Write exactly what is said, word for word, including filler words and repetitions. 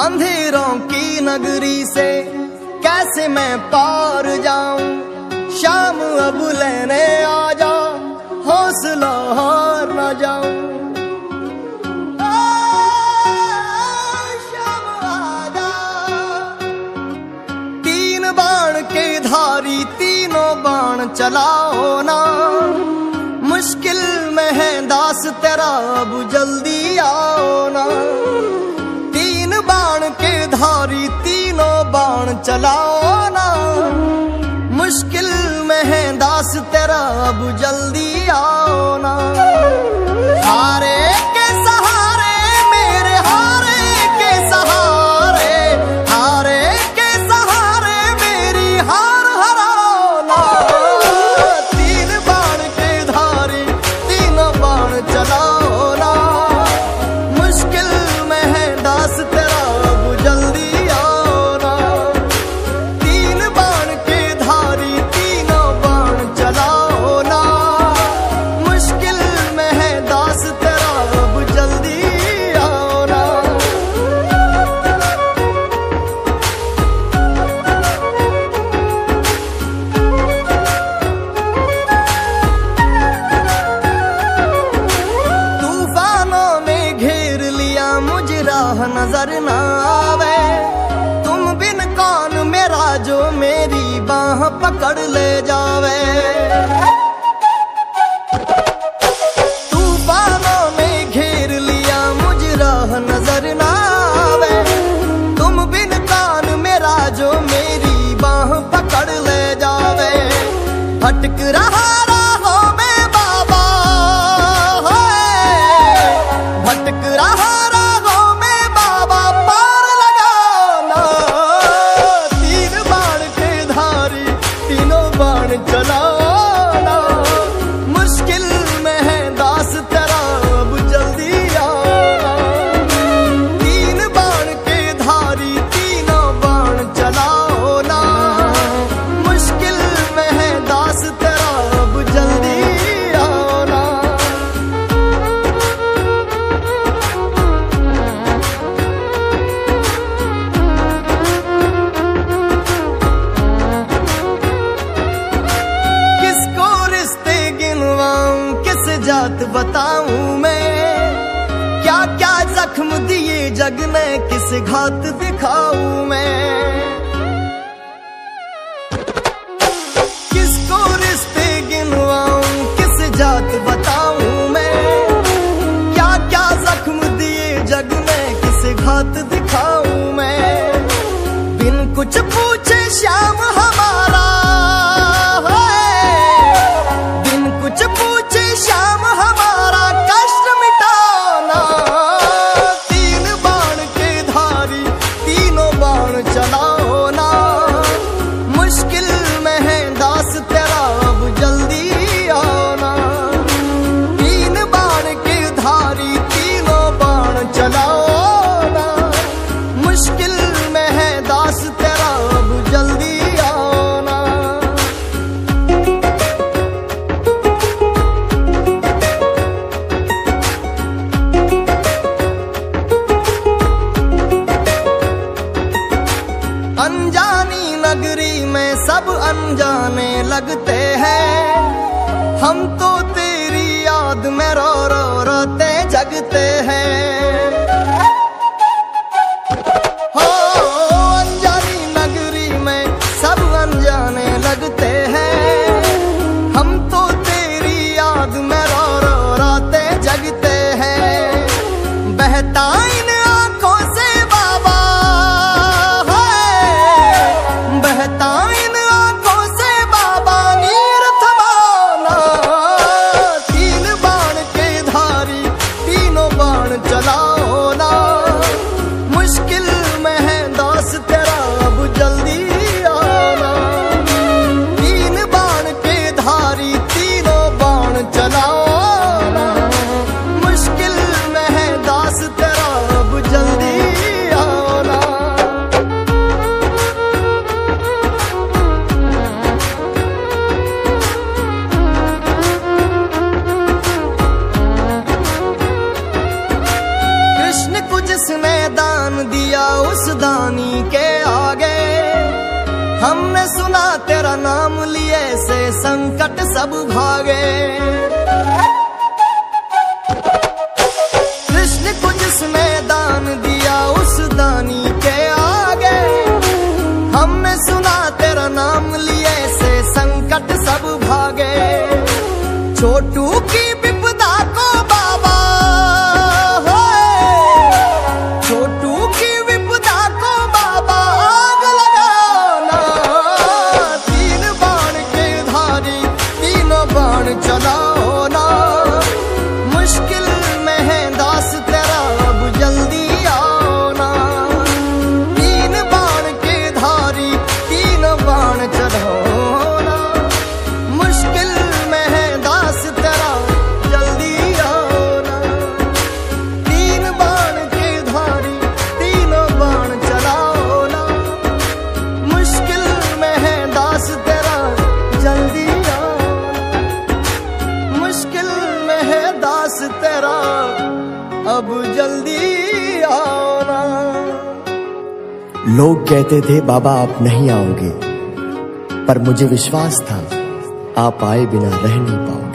अंधेरों की नगरी से कैसे मैं पार जाऊं, शाम अब लेने आ जा, हौसला हार न जाऊं। शाम आ जा, तीन बाण के धारी तीनों बाण चलाओ ना, मुश्किल में है दास तेरा अब जल्दी आओ ना। तीन बाण के धारी तीनों बाण चलाओ ना, मुश्किल में है दास तेरा अब जल्दी आओ ना। हारे के सहारे मेरे हारे के सहारे, हारे के सहारे मेरी हार हराओ ना। तीन बाण के धारी तीनों बाण चलाओ ना, मुश्किल में है दास तेरा अब जल्दी आओ ना। तीन बाण के धारी तीनों बाण चलाओ ना, मुश्किल में है दास तेरा अब जल्दी आओ ना। तूफानों ने घेर लिया मुझे राह नजर ना आवे, तुम बिन कौन मेरा जो मेरी बाह पकड़ ले जावे। तूफानों ने घेर लिया मुझे राह नजर ना आवे, तुम बिन कौन मेरा जो मेरी बाह पकड़ ले जावे। भटक रहा राहों में बाबा, भटक रहा राहों में बाबा, पार लगाना। तीन बाण के धारी तीनों बाण चलाना, मुश्किल में है दास तेरा अब जल्दी आना। तीन बाण के धारी तीनों बाण चलाओ ना, मुश्किल में है दास तेरा अब जल्दी आओ ना। किसको रिश्ते गिनवाऊं, किस जात बताऊं मैं, क्या क्या जख्म दिए जग ने किस घात दिखाऊं मैं। किसको रिश्ते गिनवाऊं, किस जात बताऊं मैं, क्या क्या जख्म दिए जग ने किस घात दिखाऊं मैं। बिन कुछ पूछे श्याम हमारा है, बिन कुछ पूछे श्याम हमारा कष्ट मिटाना। तीन बाण के धारी तीनों बाण चलाओ ना, मुश्किल में है दास तेरा अब जल्दी आना। तीन बाण के धारी तीनों बाण चलाओ ना, मुश्किल में है दास तेरा अब जल्दी आना। अनजानी नगरी में सब अनजाने लगते हैं, हम तो तेरी याद में रो रो रोते जगते हैं। हो अनजानी नगरी में सब अनजाने लगते हैं, हम तो तेरी याद में रो रो रोते जगते हैं। बहता इन आंखों से बाबा है, बहता इन आंखों से बाबा नीर थमाना। तीन बाण के धारी तीनों दानी के आगे। हमने सुना तेरा नाम लिए से संकट सब भागे। कृष्ण को जिसने दान दिया उस दानी के आगे। हमने सुना तेरा नाम लिए से संकट सब भागे। छोटू की विपदा को बाबा, छोटू की विपदा को बाबा आग लगाना। तीन बाण के धारी तीनों बाण चलाओ ना। मुश्किल में है दास तेरा अब जल्दी आओ ना। तीन बाण के धारी तीनों बाण चलाओ ना। मुश्किल में है दास तेरा जल्दी आओ ना। तीन बाण के धारी तीनों बाण चलाओ ना। मुश्किल में है दास तेरा जल्दी आओ ना। मुश्किल में है दास तेरा अब जल्दी आओ ना। लोग कहते थे बाबा आप नहीं आओगे, पर मुझे विश्वास था आप आए बिना रह नहीं पाओगे।